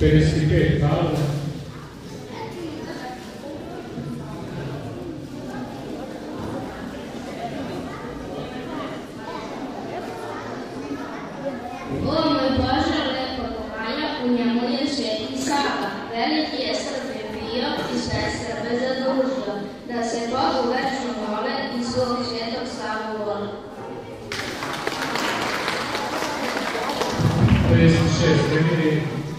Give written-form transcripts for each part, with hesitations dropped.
55, Paola. O moj Bože, lepo Maja, u njemu je Sveti Sava. Veliki je Srbe bio i sve Srbe zadužio, da se Bogu večno mole i svog Svetog Savu vole. 56, Emilije.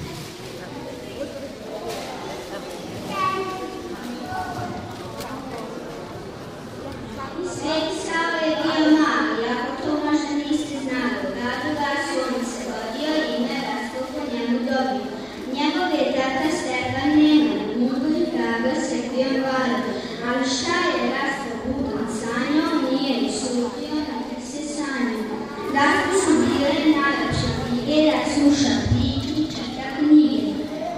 Sveti Sava je bio mali, ako to možda niste znali. U gradu Vasovu se vodio i ime Rastko po njemu dobio. Njegov je tata Stefan Neman, mudro i hrabar se bio vlada. Ali šta je Rastko budom sanjao, nije ni slutio, niti se sanjao. Rastko su bile najlepše knjige, da sluša priče, čita knjige.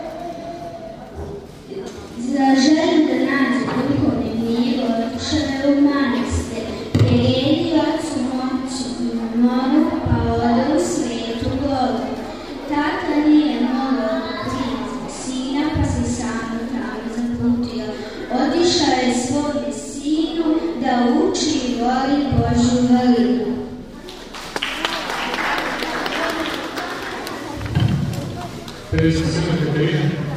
Za želju da nađe duhovne knjige, otišao u manastir, priredio ocu moru, pa ode u Svetu Goru. Tata nije mogao priti sina, pa se sam tamo zaputio. Otišao je svome sinu da uči i voli Božju velinu. 57, Katarina.